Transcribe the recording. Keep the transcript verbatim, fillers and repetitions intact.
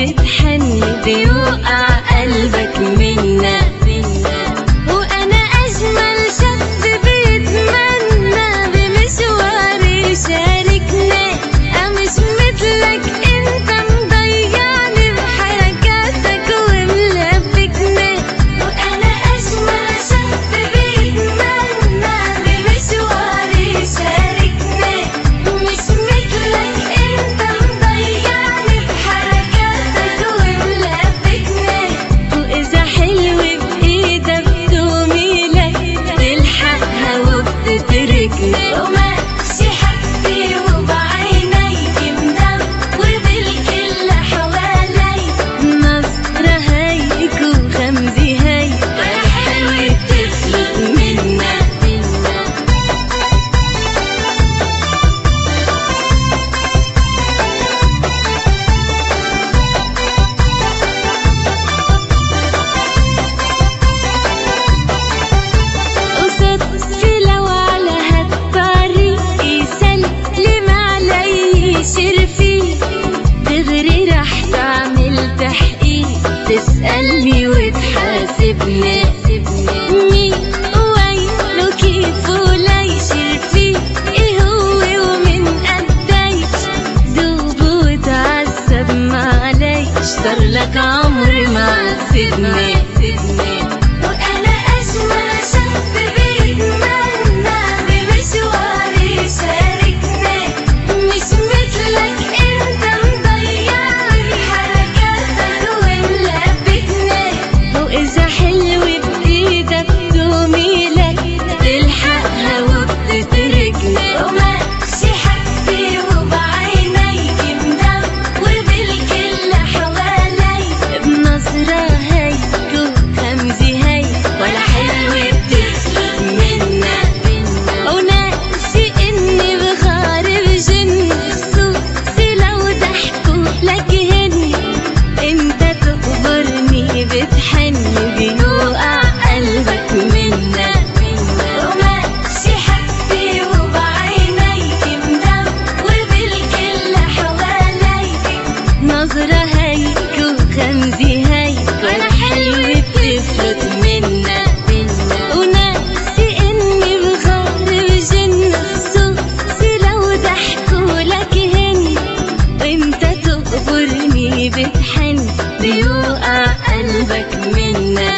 بتحن بيوقع قلبك منا. وانا اجمل شاب بيتمنى بمشوار يشاركنا، مش مثلك انت مضيعني بحركاتك وملبكنا. وانا اجمل شاب بيتمنى بمشوار يشاركنا، مش مثلك انت مضيعني بحركاتك وملبكنا. واذا حلو بايدك توميلك تلحقها وبتتركنا، وماشي حبي وبعينيك مدام وبالكل حواليك نظرة هيك وخمزي هيك ولا حلوة بتفلت منا. وصدفي لو على هالطريق يسلم علي شرفي، دغري رح تعمل تحقيق تسألني وتحاسبني. مين ووينه كيف وليش رفيق ايه هو ومن قديش، دوب وتعذب معليش صارلك عمر معذبني. وانا اجمل شاب بيتمنى بمشوار يشاركنا، مش مثلك انت مضيعني بحركاتك وملبكنا. واذا حلو بايدك توميلك تلحقها وبتتركنا، وماشي حبي وبعينيك مدام وبالكل حواليك بنظرة هيك وخمزي هيك ولا حلوة بتفلت منا. وناسي اني بغارب جن خصوصي لو ضحكوا لك هني، انت تخبرني بتحن بيوقع قلبك منا. وماشي حبي وبعينيك مدام وبالكل حواليك نظرة هيك وخمزي هيك ولا حلوة بتفلت منا. وناسي اني بغارب جن خصوصي لو ضحكوا لك هني، وانت تخبرني بتحن بيوقع قلبك منا.